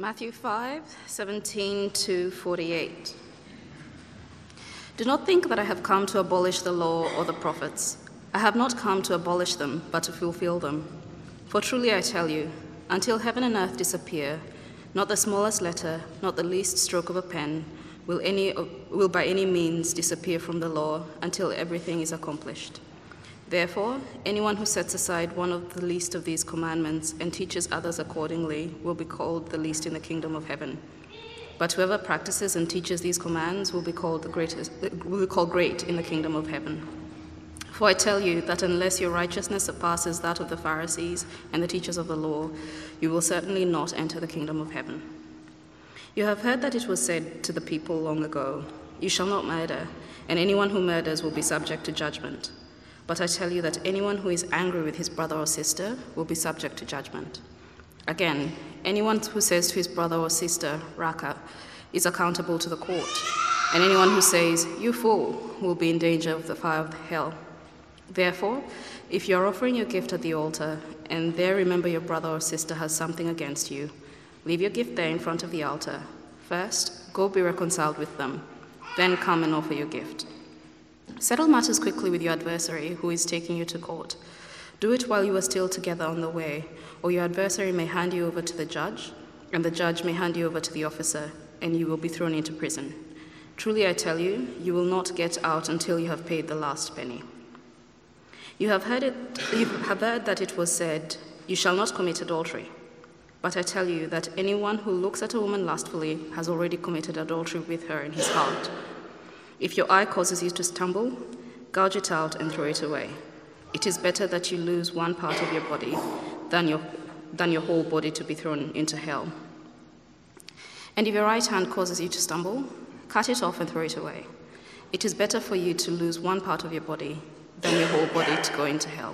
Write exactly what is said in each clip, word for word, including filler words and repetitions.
Matthew five, seventeen to forty-eight. Do not think that I have come to abolish the law or the prophets. I have not come to abolish them, but to fulfill them. For truly I tell you, until heaven and earth disappear, not the smallest letter, not the least stroke of a pen, will, any, will by any means disappear from the law until everything is accomplished. Therefore, anyone who sets aside one of the least of these commandments and teaches others accordingly will be called the least in the kingdom of heaven. But whoever practices and teaches these commands will be called the greatest, will be called great in the kingdom of heaven. For I tell you that unless your righteousness surpasses that of the Pharisees and the teachers of the law, you will certainly not enter the kingdom of heaven. You have heard that it was said to the people long ago, "You shall not murder, and anyone who murders will be subject to judgment." But I tell you that anyone who is angry with his brother or sister will be subject to judgment. Again, anyone who says to his brother or sister, "Raka," is accountable to the court, and anyone who says, "You fool," will be in danger of the fire of hell. Therefore, if you are offering your gift at the altar, and there remember your brother or sister has something against you, leave your gift there in front of the altar. First, go be reconciled with them, then come and offer your gift. Settle matters quickly with your adversary who is taking you to court. Do it while you are still together on the way, or your adversary may hand you over to the judge, and the judge may hand you over to the officer, and you will be thrown into prison. Truly I tell you, you will not get out until you have paid the last penny. You have heard it, you have heard that it was said, "You shall not commit adultery." But I tell you that anyone who looks at a woman lustfully has already committed adultery with her in his heart. If your eye causes you to stumble, gouge it out and throw it away. It is better that you lose one part of your body than your, than your whole body to be thrown into hell. And if your right hand causes you to stumble, cut it off and throw it away. It is better for you to lose one part of your body than your whole body to go into hell.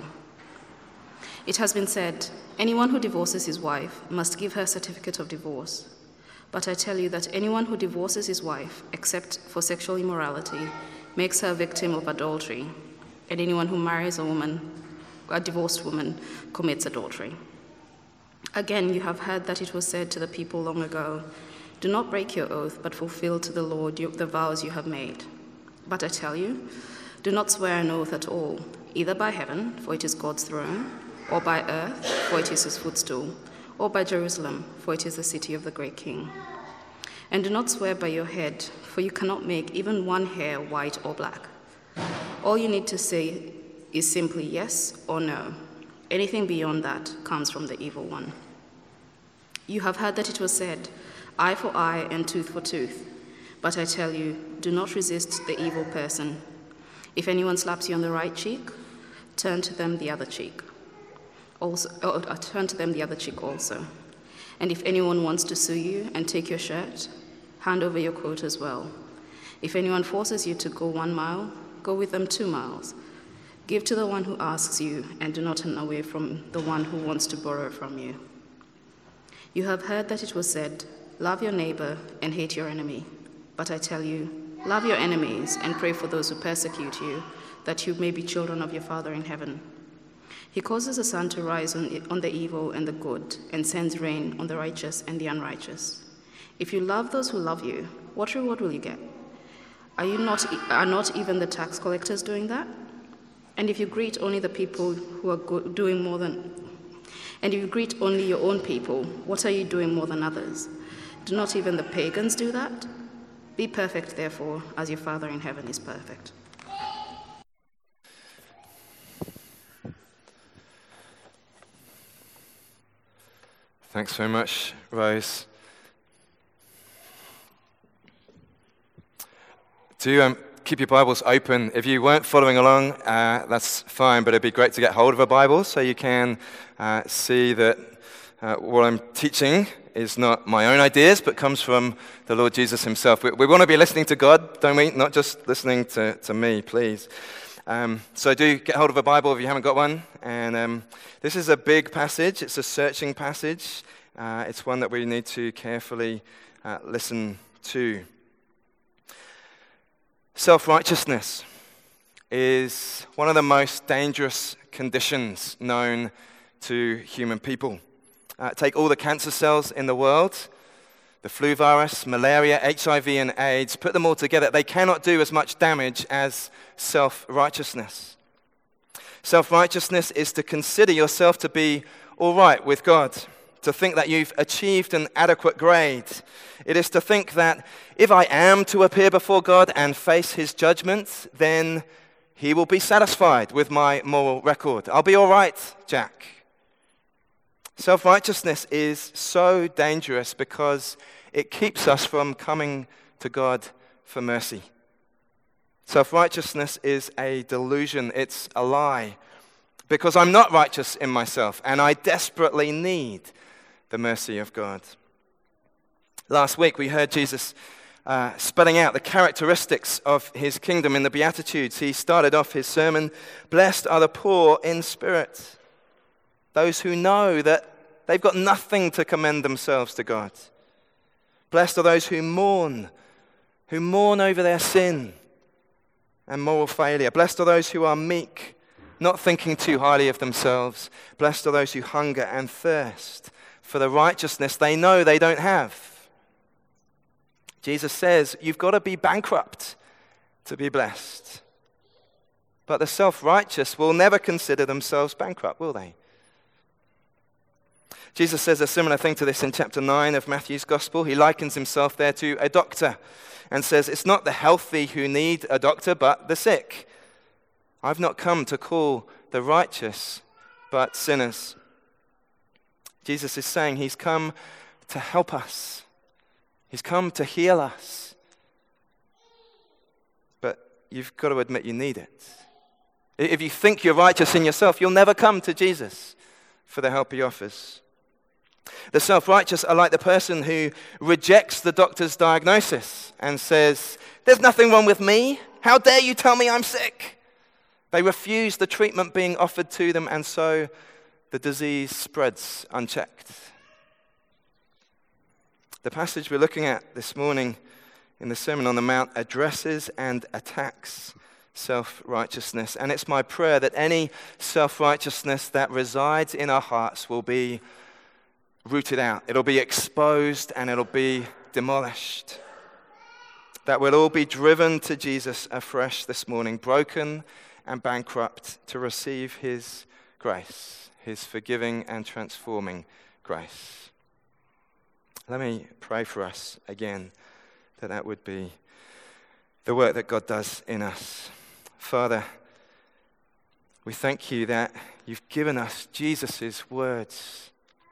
It has been said, anyone who divorces his wife must give her a certificate of divorce. But I tell you that anyone who divorces his wife, except for sexual immorality, makes her a victim of adultery, and anyone who marries a woman, a divorced woman, commits adultery. Again, you have heard that it was said to the people long ago, "Do not break your oath, but fulfill to the Lord the vows you have made." But I tell you, do not swear an oath at all, either by heaven, for it is God's throne, or by earth, for it is his footstool, or by Jerusalem, for it is the city of the great king. And do not swear by your head, for you cannot make even one hair white or black. All you need to say is simply yes or no. Anything beyond that comes from the evil one. You have heard that it was said, "Eye for eye and tooth for tooth." But I tell you, do not resist the evil person. If anyone slaps you on the right cheek, turn to them the other cheek. Also, or turn to them the other cheek also. And if anyone wants to sue you and take your shirt, hand over your coat as well. If anyone forces you to go one mile, go with them two miles. Give to the one who asks you, and do not turn away from the one who wants to borrow from you. You have heard that it was said, "Love your neighbor and hate your enemy." But I tell you, love your enemies and pray for those who persecute you, that you may be children of your Father in heaven. He causes the sun to rise on, on the evil and the good, and sends rain on the righteous and the unrighteous. If you love those who love you, what reward will you get? Are you not, are not even the tax collectors doing that? And if you greet only the people who are go- doing more than, and if you greet only your own people, what are you doing more than others? Do not even the pagans do that? Be perfect, therefore, as your Father in heaven is perfect. Thanks very much, Rose. Do um, keep your Bibles open. If you weren't following along, uh, that's fine, but it'd be great to get hold of a Bible so you can uh, see that uh, what I'm teaching is not my own ideas, but comes from the Lord Jesus himself. We, we want to be listening to God, don't we? Not just listening to, to me, please. Um, so do get hold of a Bible if you haven't got one. And um, this is a big passage. It's a searching passage. Uh, it's one that we need to carefully uh, listen to. Self-righteousness is one of the most dangerous conditions known to human people. Uh, take all the cancer cells in the world, The flu virus, malaria, H I V, and AIDS, put them all together, they cannot do as much damage as self-righteousness. Self-righteousness is to consider yourself to be all right with God, to think that you've achieved an adequate grade. It is to think that if I am to appear before God and face his judgment, then he will be satisfied with my moral record. I'll be all right, Jack. Self-righteousness is so dangerous because it keeps us from coming to God for mercy. Self-righteousness is a delusion. It's a lie. Because I'm not righteous in myself, and I desperately need the mercy of God. Last week we heard Jesus uh, spelling out the characteristics of his kingdom in the Beatitudes. He started off his sermon, "Blessed are the poor in spirit," those who know that they've got nothing to commend themselves to God. Blessed are those who mourn, who mourn over their sin and moral failure. Blessed are those who are meek, not thinking too highly of themselves. Blessed are those who hunger and thirst for the righteousness they know they don't have. Jesus says you've got to be bankrupt to be blessed. But the self-righteous will never consider themselves bankrupt, will they? Jesus says a similar thing to this in chapter nine of Matthew's Gospel. He likens himself there to a doctor and says, it's not the healthy who need a doctor, but the sick. I've not come to call the righteous, but sinners. Jesus is saying he's come to help us. He's come to heal us. But you've got to admit you need it. If you think you're righteous in yourself, you'll never come to Jesus for the help he offers. The self-righteous are like the person who rejects the doctor's diagnosis and says, there's nothing wrong with me. How dare you tell me I'm sick? They refuse the treatment being offered to them, and so the disease spreads unchecked. The passage we're looking at this morning in the Sermon on the Mount addresses and attacks self-righteousness. And it's my prayer that any self-righteousness that resides in our hearts will be rooted out. It'll be exposed and it'll be demolished. That we'll all be driven to Jesus afresh this morning, broken and bankrupt, to receive his grace, his forgiving and transforming grace. Let me pray for us again, that that would be the work that God does in us. Father, we thank you that you've given us Jesus' words.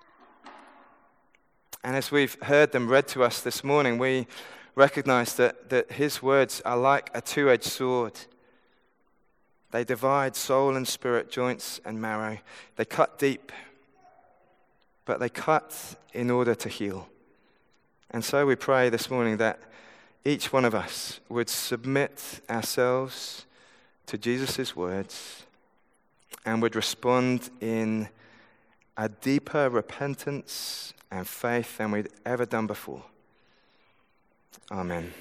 And as we've heard them read to us this morning, we recognize that, that his words are like a two-edged sword. They divide soul and spirit, joints and marrow. They cut deep, but they cut in order to heal. And so we pray this morning that each one of us would submit ourselves to Jesus' words and would respond in a deeper repentance and faith than we'd ever done before. Amen.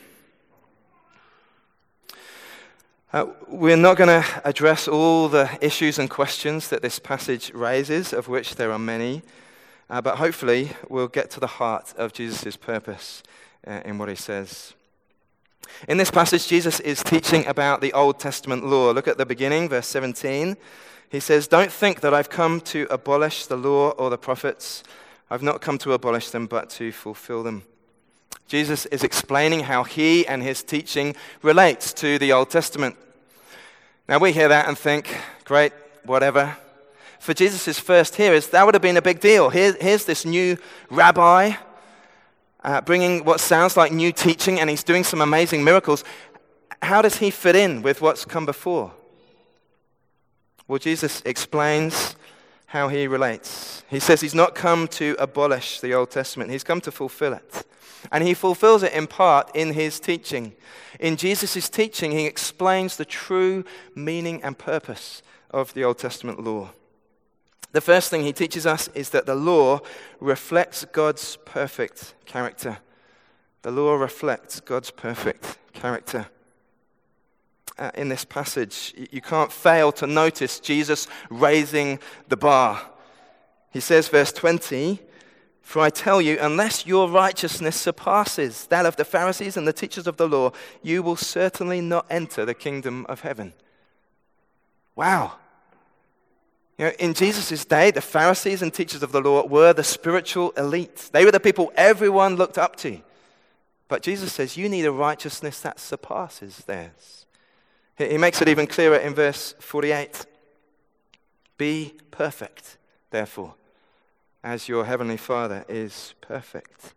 Uh, we're not going to address all the issues and questions that this passage raises, of which there are many, uh, but hopefully we'll get to the heart of Jesus' purpose uh, in what he says. In this passage, Jesus is teaching about the Old Testament law. Look at the beginning, verse seventeen. He says, "Don't think that I've come to abolish the law or the prophets. I've not come to abolish them, but to fulfill them." Jesus is explaining how he and his teaching relates to the Old Testament. Now we hear that and think, great, whatever. For Jesus' first hearers, that would have been a big deal. Here, here's this new rabbi uh, bringing what sounds like new teaching, and he's doing some amazing miracles. How does he fit in with what's come before? Well, Jesus explains how he relates. He says he's not come to abolish the Old Testament. He's come to fulfill it. And he fulfills it in part in his teaching. In Jesus' teaching, he explains the true meaning and purpose of the Old Testament law. The first thing he teaches us is that the law reflects God's perfect character. The law reflects God's perfect character. Uh, in this passage, you can't fail to notice Jesus raising the bar. He says, verse twenty, For I tell you, unless your righteousness surpasses that of the Pharisees and the teachers of the law, you will certainly not enter the kingdom of heaven. Wow. You know, in Jesus' day, the Pharisees and teachers of the law were the spiritual elite. They were the people everyone looked up to. But Jesus says, you need a righteousness that surpasses theirs. He makes it even clearer in verse forty-eight. Be perfect, therefore, as your heavenly Father is perfect.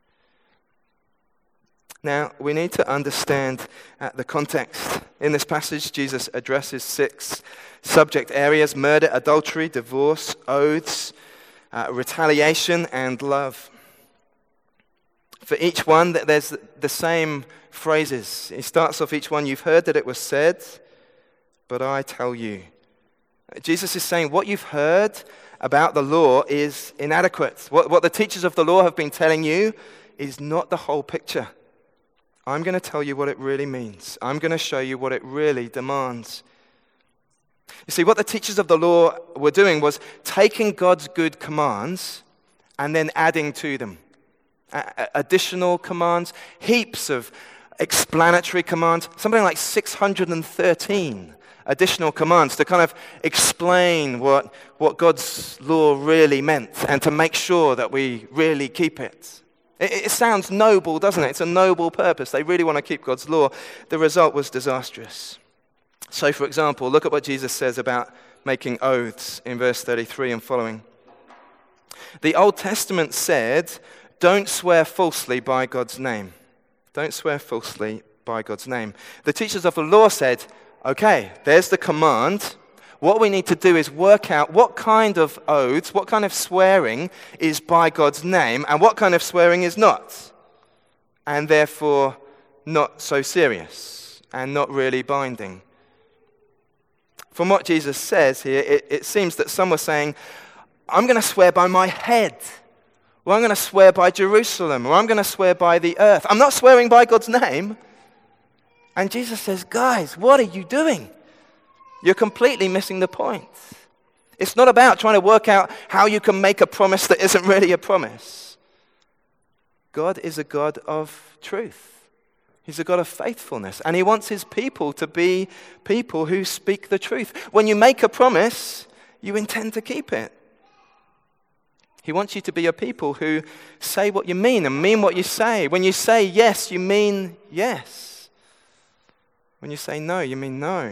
Now, we need to understand uh, the context. In this passage, Jesus addresses six subject areas: murder, adultery, divorce, oaths, uh, retaliation, and love. For each one, there's the same phrases. He starts off each one, you've heard that it was said, but I tell you. Jesus is saying what you've heard about the law is inadequate. What, what the teachers of the law have been telling you is not the whole picture. I'm going to tell you what it really means. I'm going to show you what it really demands. You see, what the teachers of the law were doing was taking God's good commands and then adding to them. Additional commands, heaps of explanatory commands, something like six hundred thirteen additional commands to kind of explain what, what God's law really meant and to make sure that we really keep it. it. It sounds noble, doesn't it? It's a noble purpose. They really want to keep God's law. The result was disastrous. So, for example, look at what Jesus says about making oaths in verse thirty-three and following. The Old Testament said, don't swear falsely by God's name. Don't swear falsely by God's name. The teachers of the law said, okay, there's the command. What we need to do is work out what kind of oaths, what kind of swearing is by God's name, and what kind of swearing is not. And therefore, not so serious, and not really binding. From what Jesus says here, it, it seems that some were saying, I'm going to swear by my head. Or I'm going to swear by Jerusalem, or I'm going to swear by the earth. I'm not swearing by God's name. And Jesus says, guys, what are you doing? You're completely missing the point. It's not about trying to work out how you can make a promise that isn't really a promise. God is a God of truth. He's a God of faithfulness. And he wants his people to be people who speak the truth. When you make a promise, you intend to keep it. He wants you to be a people who say what you mean and mean what you say. When you say yes, you mean yes. When you say no, you mean no.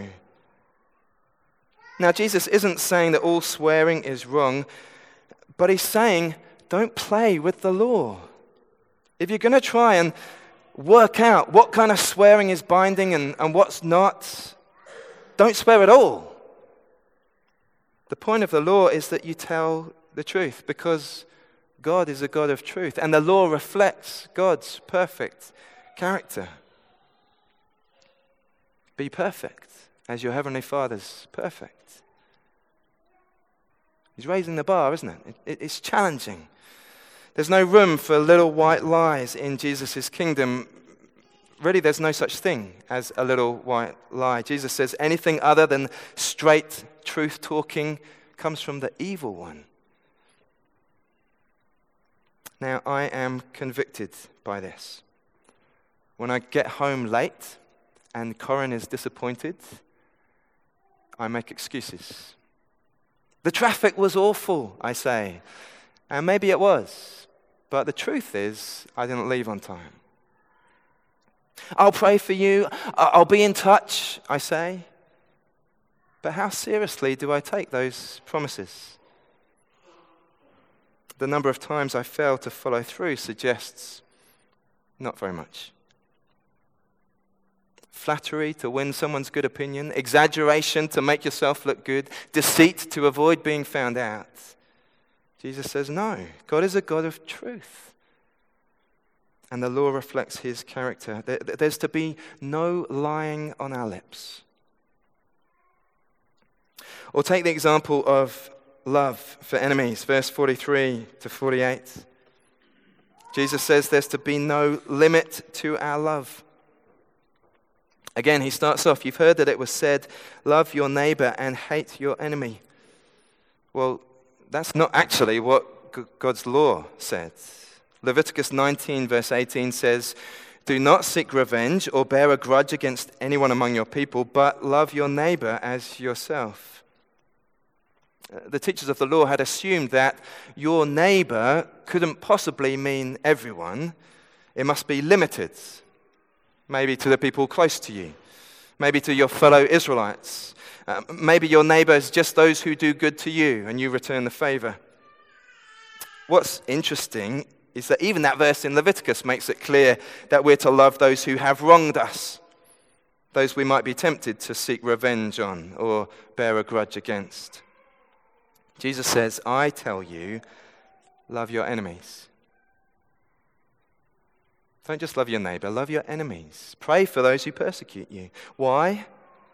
Now, Jesus isn't saying that all swearing is wrong, but he's saying, don't play with the law. If you're going to try and work out what kind of swearing is binding and, and what's not, don't swear at all. The point of the law is that you tell the truth, because God is a God of truth, and the law reflects God's perfect character. Be perfect as your heavenly Father's perfect. He's raising the bar, isn't it? it, it it's challenging. There's no room for little white lies in Jesus' kingdom. Really, there's no such thing as a little white lie. Jesus says anything other than straight truth-talking comes from the evil one. Now, I am convicted by this. When I get home late and Corinne is disappointed, I make excuses. The traffic was awful, I say. And maybe it was. But the truth is, I didn't leave on time. I'll pray for you. I'll be in touch, I say. But how seriously do I take those promises? The number of times I fail to follow through suggests not very much. Flattery to win someone's good opinion, exaggeration to make yourself look good, deceit to avoid being found out. Jesus says no. God is a God of truth. And the law reflects his character. There's to be no lying on our lips. Or take the example of love for enemies, verse forty-three to forty-eight. Jesus says there's to be no limit to our love. Again, he starts off, you've heard that it was said, love your neighbor and hate your enemy. Well, that's not actually what God's law says. Leviticus nineteen, verse eighteen says, "Do not seek revenge or bear a grudge against anyone among your people, but love your neighbor as yourself." The teachers of the law had assumed that your neighbor couldn't possibly mean everyone. It must be limited, maybe to the people close to you, maybe to your fellow Israelites. Uh, maybe your neighbor is just those who do good to you and you return the favor. What's interesting is that even that verse in Leviticus makes it clear that we're to love those who have wronged us, those we might be tempted to seek revenge on or bear a grudge against. Jesus says, "I tell you, love your enemies." Don't just love your neighbor, love your enemies. Pray for those who persecute you. Why?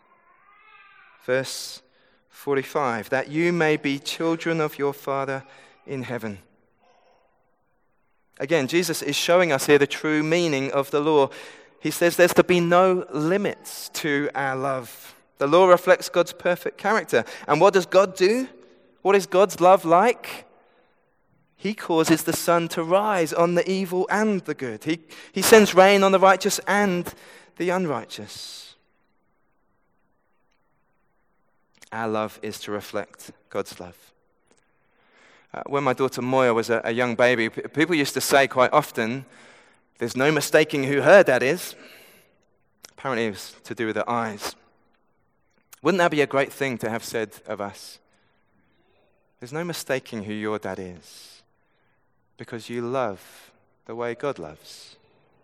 Verse forty-five, "That you may be children of your Father in heaven." Again, Jesus is showing us here the true meaning of the law. He says there's to be no limits to our love. The law reflects God's perfect character. And what does God do? What is God's love like? He causes the sun to rise on the evil and the good. He, he sends rain on the righteous and the unrighteous. Our love is to reflect God's love. Uh, when my daughter Moya was a, a young baby, p- people used to say quite often, "There's no mistaking who her dad is." Apparently it was to do with her eyes. Wouldn't that be a great thing to have said of us? There's no mistaking who your dad is, because you love the way God loves.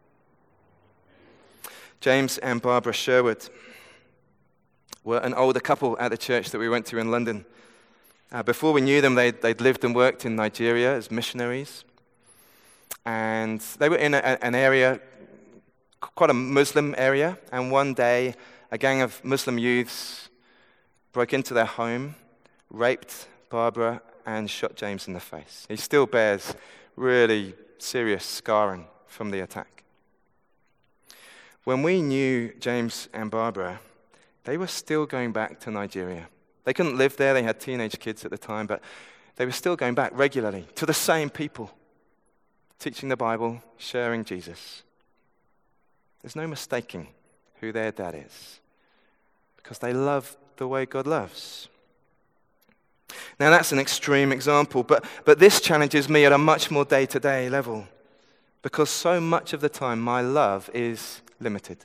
James and Barbara Sherwood were an older couple at the church that we went to in London. Uh, before we knew them, they'd, they'd lived and worked in Nigeria as missionaries. And they were in a, an area, quite a Muslim area, and one day a gang of Muslim youths broke into their home, raped Barbara, and shot James in the face. He still bears really serious scarring from the attack. When we knew James and Barbara, they were still going back to Nigeria. They couldn't live there, they had teenage kids at the time, but they were still going back regularly to the same people, teaching the Bible, sharing Jesus. There's no mistaking who their dad is, because they love the way God loves. Now that's an extreme example, but, but this challenges me at a much more day-to-day level, because so much of the time my love is limited.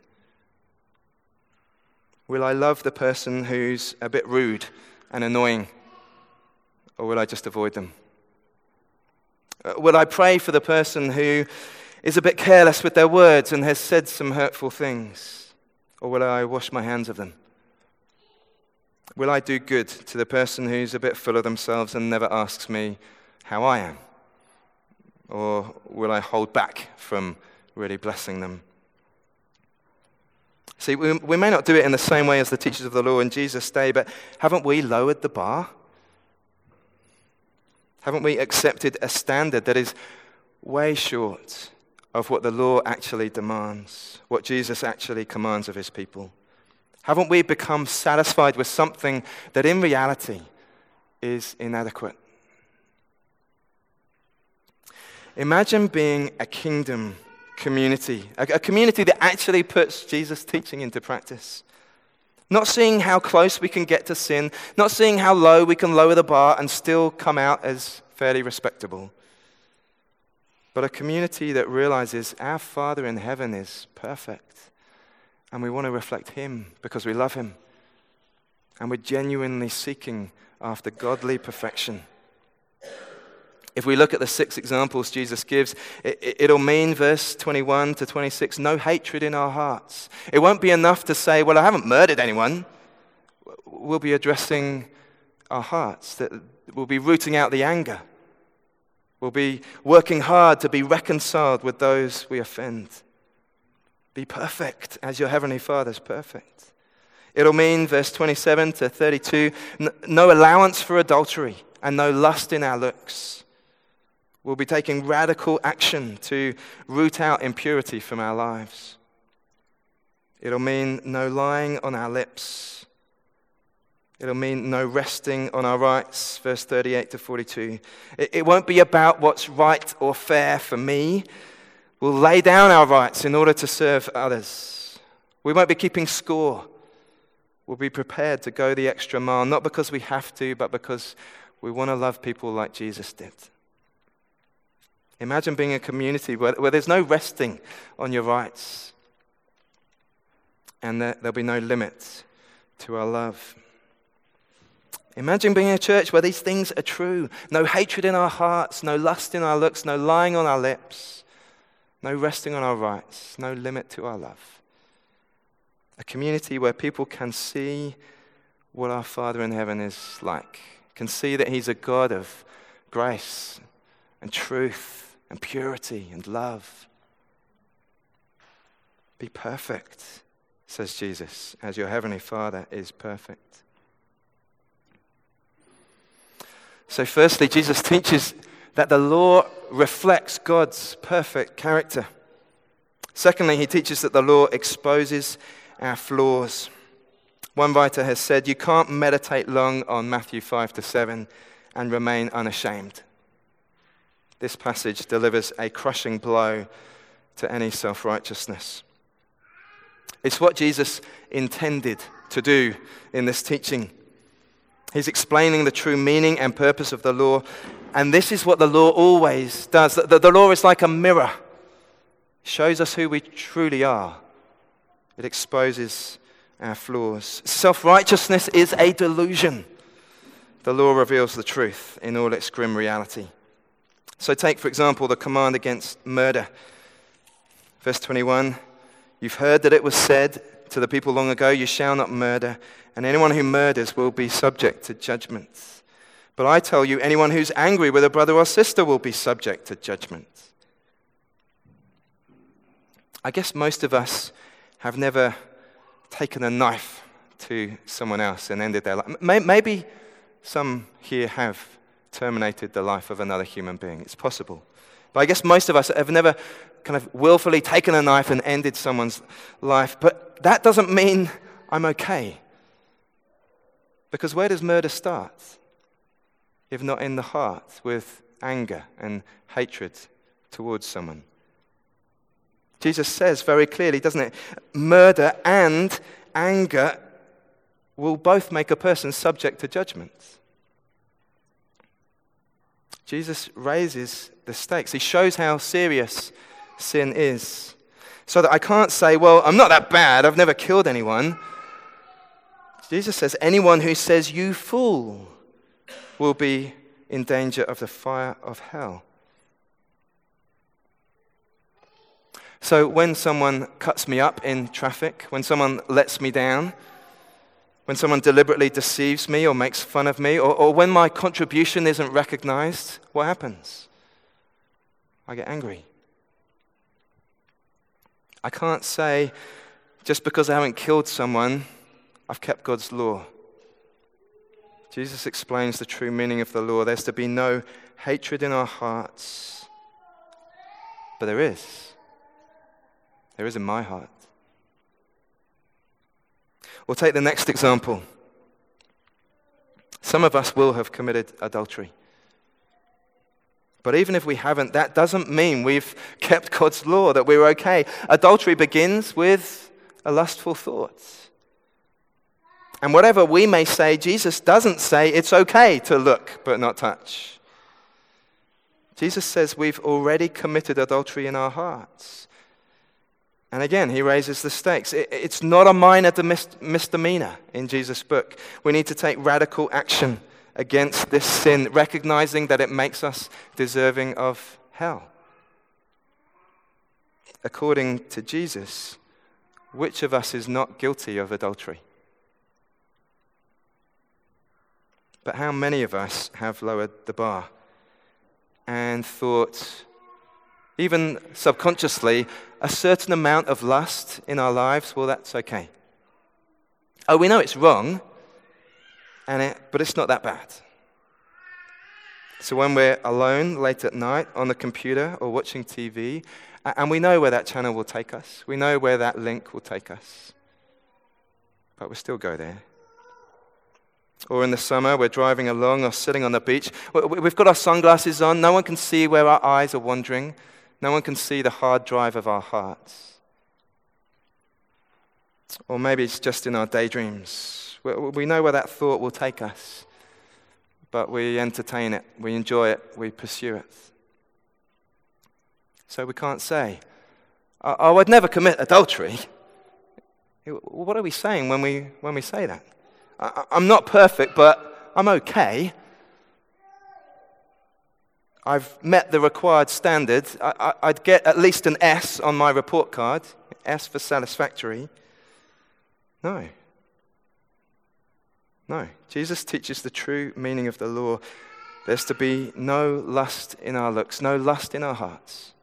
Will I love the person who's a bit rude and annoying, or will I just avoid them? Uh, will I pray for the person who is a bit careless with their words and has said some hurtful things, or will I wash my hands of them? Will I do good to the person who's a bit full of themselves and never asks me how I am? Or will I hold back from really blessing them? See, we, we may not do it in the same way as the teachers of the law in Jesus' day, but haven't we lowered the bar? Haven't we accepted a standard that is way short of what the law actually demands, what Jesus actually commands of his people? Haven't we become satisfied with something that in reality is inadequate? Imagine being a kingdom community, a, a community that actually puts Jesus' teaching into practice. Not seeing how close we can get to sin, not seeing how low we can lower the bar and still come out as fairly respectable, but a community that realizes our Father in heaven is perfect, and we want to reflect him because we love him, and we're genuinely seeking after godly perfection. If we look at the six examples Jesus gives, it, it'll mean, verse twenty-one to twenty-six, no hatred in our hearts. It won't be enough to say, well, I haven't murdered anyone. We'll be addressing our hearts. That we'll be rooting out the anger. We'll be working hard to be reconciled with those we offend. Be perfect as your heavenly Father's perfect. It'll mean, verse twenty-seven to thirty-two, no allowance for adultery and no lust in our looks. We'll be taking radical action to root out impurity from our lives. It'll mean no lying on our lips. It'll mean no resting on our rights, verse thirty-eight to forty-two. It, it won't be about what's right or fair for me. We'll lay down our rights in order to serve others. We won't be keeping score. We'll be prepared to go the extra mile, not because we have to, but because we want to love people like Jesus did. Imagine being a community where, where there's no resting on your rights, and there, there'll be no limit to our love. Imagine being a church where these things are true. No hatred in our hearts, no lust in our looks, no lying on our lips, no resting on our rights, no limit to our love. A community where people can see what our Father in heaven is like, can see that he's a God of grace and truth and purity and love. Be perfect, says Jesus, as your heavenly Father is perfect. So firstly, Jesus teaches that the law reflects God's perfect character. Secondly, he teaches that the law exposes our flaws. One writer has said, you can't meditate long on Matthew five to seven and remain unashamed. This passage delivers a crushing blow to any self-righteousness. It's what Jesus intended to do in this teaching. He's explaining the true meaning and purpose of the law, and this is what the law always does. The, the, the law is like a mirror. It shows us who we truly are. It exposes our flaws. Self-righteousness is a delusion. The law reveals the truth in all its grim reality. So take, for example, the command against murder. Verse twenty-one, you've heard that it was said to the people long ago, you shall not murder, and anyone who murders will be subject to judgment. But I tell you, anyone who's angry with a brother or sister will be subject to judgment. I guess most of us have never taken a knife to someone else and ended their life. Maybe some here have terminated the life of another human being. It's possible. But I guess most of us have never kind of willfully taken a knife and ended someone's life. But that doesn't mean I'm okay. Because where does murder start? If not in the heart, with anger and hatred towards someone. Jesus says very clearly, doesn't it? Murder and anger will both make a person subject to judgment. Jesus raises the stakes. He shows how serious sin is. So that I can't say, well, I'm not that bad. I've never killed anyone. Jesus says, anyone who says, you fool, will be in danger of the fire of hell. So when someone cuts me up in traffic, when someone lets me down, when someone deliberately deceives me or makes fun of me, or, or when my contribution isn't recognized, what happens? I get angry. I can't say, just because I haven't killed someone, I've kept God's law. Jesus explains the true meaning of the law. There's to be no hatred in our hearts, but there is. There is in my heart. We'll take the next example. Some of us will have committed adultery. But even if we haven't, that doesn't mean we've kept God's law, that we're okay. Adultery begins with a lustful thought. And whatever we may say, Jesus doesn't say it's okay to look but not touch. Jesus says we've already committed adultery in our hearts. And again, he raises the stakes. It's not a minor misdemeanor in Jesus' book. We need to take radical action against this sin, recognizing that it makes us deserving of hell. According to Jesus, which of us is not guilty of adultery? But how many of us have lowered the bar and thought, even subconsciously, a certain amount of lust in our lives, well, that's okay. Oh, we know it's wrong, and it, but it's not that bad. So when we're alone late at night on the computer or watching T V, and we know where that channel will take us, we know where that link will take us, but we still go there. Or in the summer, we're driving along or sitting on the beach. We've got our sunglasses on. No one can see where our eyes are wandering. No one can see the hard drive of our hearts. Or maybe it's just in our daydreams. We know where that thought will take us, but we entertain it, we enjoy it, we pursue it. So we can't say, oh, I'd never commit adultery. What are we saying when we when we say that? I'm not perfect, but I'm okay. I've met the required standard. I'd get at least an S on my report card. S for satisfactory. No. No. Jesus teaches the true meaning of the law. There's to be no lust in our looks, no lust in our hearts.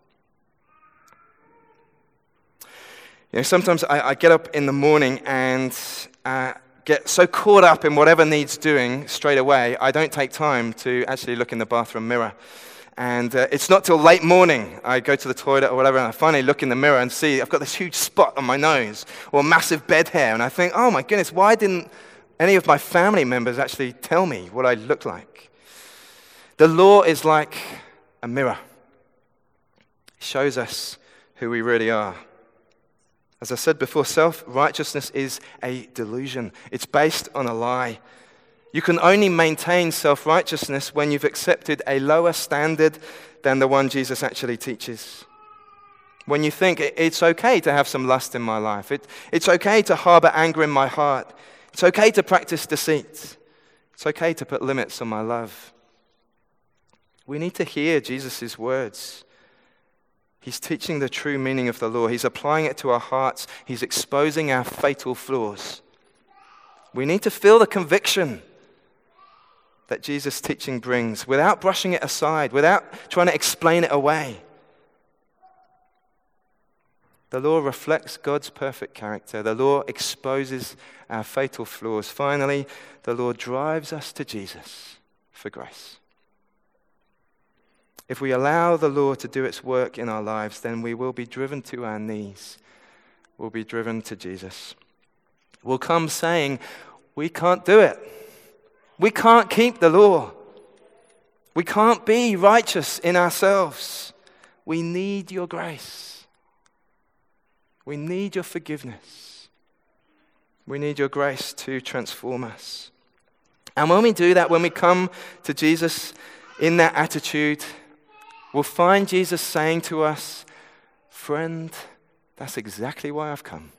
You know, sometimes I, I get up in the morning and uh, get so caught up in whatever needs doing straight away, I don't take time to actually look in the bathroom mirror. And uh, it's not till late morning I go to the toilet or whatever, and I finally look in the mirror and see I've got this huge spot on my nose or massive bed hair. And I think, oh my goodness, why didn't any of my family members actually tell me what I looked like? The law is like a mirror. It shows us who we really are. As I said before, self-righteousness is a delusion. It's based on a lie. You can only maintain self-righteousness when you've accepted a lower standard than the one Jesus actually teaches. When you think it's okay to have some lust in my life, it, it's okay to harbor anger in my heart, it's okay to practice deceit, it's okay to put limits on my love. We need to hear Jesus' words. He's teaching the true meaning of the law. He's applying it to our hearts. He's exposing our fatal flaws. We need to feel the conviction that Jesus' teaching brings without brushing it aside, without trying to explain it away. The law reflects God's perfect character. The law exposes our fatal flaws. Finally, the law drives us to Jesus for grace. If we allow the law to do its work in our lives, then we will be driven to our knees. We'll be driven to Jesus. We'll come saying, we can't do it. We can't keep the law. We can't be righteous in ourselves. We need your grace. We need your forgiveness. We need your grace to transform us. And when we do that, when we come to Jesus in that attitude, we'll find Jesus saying to us, friend, that's exactly why I've come.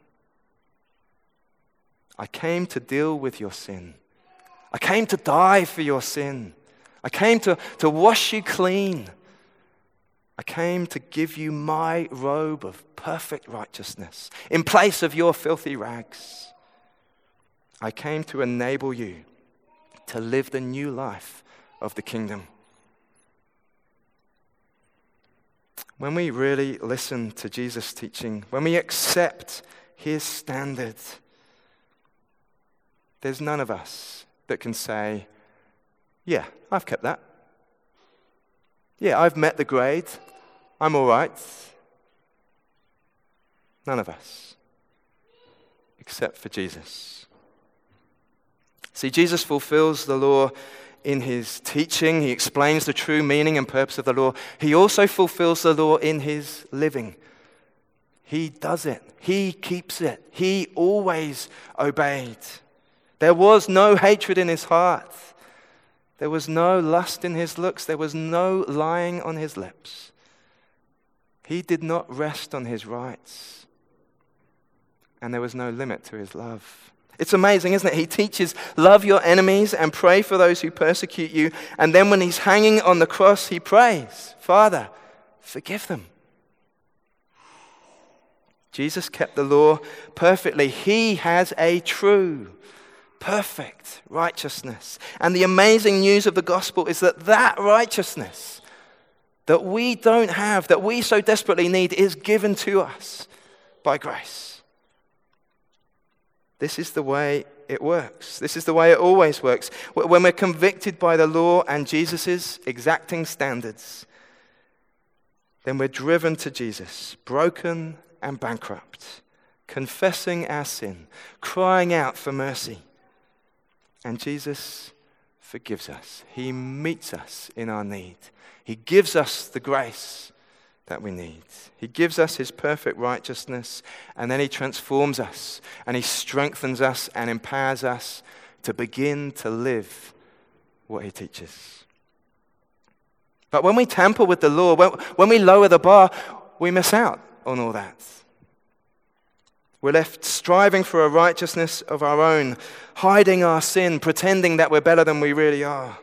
I came to deal with your sin. I came to die for your sin. I came to, to wash you clean. I came to give you my robe of perfect righteousness in place of your filthy rags. I came to enable you to live the new life of the kingdom. When we really listen to Jesus' teaching, when we accept his standard, there's none of us that can say, yeah, I've kept that. Yeah, I've met the grade. I'm all right. None of us, except for Jesus. See, Jesus fulfills the law in his teaching. He explains the true meaning and purpose of the law. He also fulfills the law in his living. He does it. He keeps it. He always obeyed. There was no hatred in his heart. There was no lust in his looks. There was no lying on his lips. He did not rest on his rights. And there was no limit to his love. It's amazing, isn't it? He teaches, love your enemies and pray for those who persecute you. And then when he's hanging on the cross, he prays, Father, forgive them. Jesus kept the law perfectly. He has a true, perfect righteousness. And the amazing news of the gospel is that that righteousness that we don't have, that we so desperately need, is given to us by grace. This is the way it works. This is the way it always works. When we're convicted by the law and Jesus' exacting standards, then we're driven to Jesus, broken and bankrupt, confessing our sin, crying out for mercy. And Jesus forgives us. He meets us in our need. He gives us the grace that we need. He gives us his perfect righteousness, and then he transforms us, and he strengthens us and empowers us to begin to live what he teaches. But when we tamper with the law, when, when we lower the bar, we miss out on all that. We're left striving for a righteousness of our own, hiding our sin, pretending that we're better than we really are.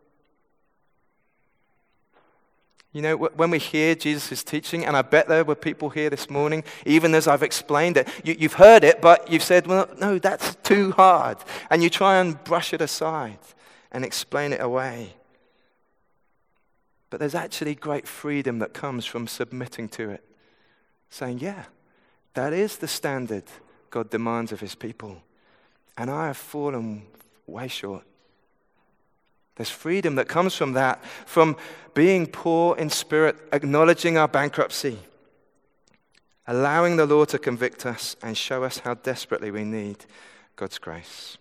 You know, when we hear Jesus' teaching, and I bet there were people here this morning, even as I've explained it, you, you've heard it, but you've said, well, no, that's too hard. And you try and brush it aside and explain it away. But there's actually great freedom that comes from submitting to it, saying, yeah, that is the standard God demands of his people. And I have fallen way short. There's freedom that comes from that, from being poor in spirit, acknowledging our bankruptcy, allowing the law to convict us and show us how desperately we need God's grace.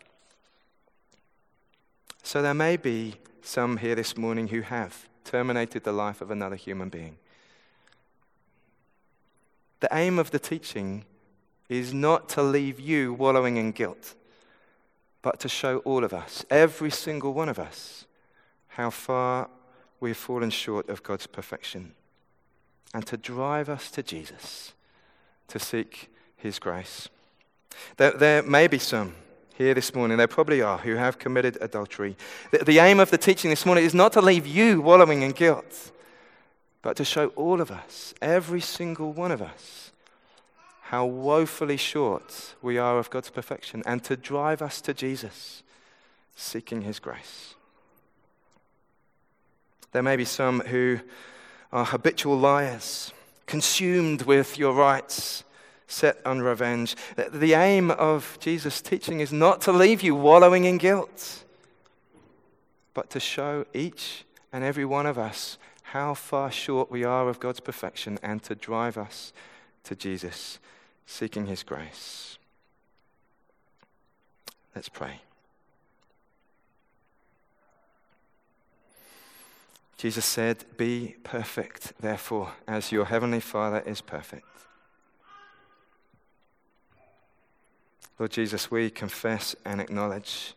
So there may be some here this morning who have terminated the life of another human being. The aim of the teaching is not to leave you wallowing in guilt, but to show all of us, every single one of us, how far we've fallen short of God's perfection, and to drive us to Jesus, to seek his grace. There, there may be some here this morning, there probably are, who have committed adultery. The, the aim of the teaching this morning is not to leave you wallowing in guilt, but to show all of us, every single one of us, how woefully short we are of God's perfection, and to drive us to Jesus, seeking his grace. There may be some who are habitual liars, consumed with your rights, set on revenge. The aim of Jesus' teaching is not to leave you wallowing in guilt, but to show each and every one of us how far short we are of God's perfection, and to drive us to Jesus, seeking his grace. Let's pray. Jesus said, "Be perfect, therefore, as your heavenly Father is perfect." Lord Jesus, we confess and acknowledge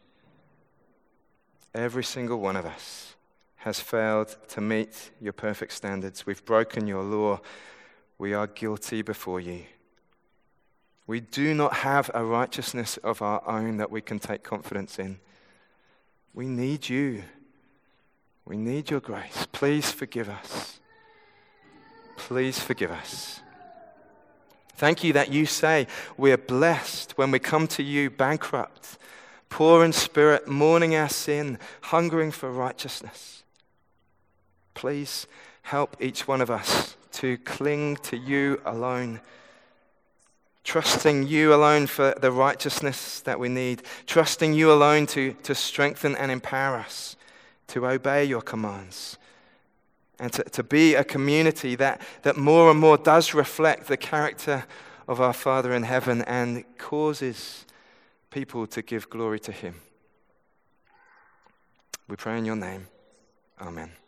every single one of us has failed to meet your perfect standards. We've broken your law. We are guilty before you. We do not have a righteousness of our own that we can take confidence in. We need you. We need your grace. Please forgive us. Please forgive us. Thank you that you say we're blessed when we come to you bankrupt, poor in spirit, mourning our sin, hungering for righteousness. Please help each one of us to cling to you alone, trusting you alone for the righteousness that we need, trusting you alone to, to strengthen and empower us to obey your commands, and to, to be a community that, that more and more does reflect the character of our Father in heaven and causes people to give glory to him. We pray in your name. Amen.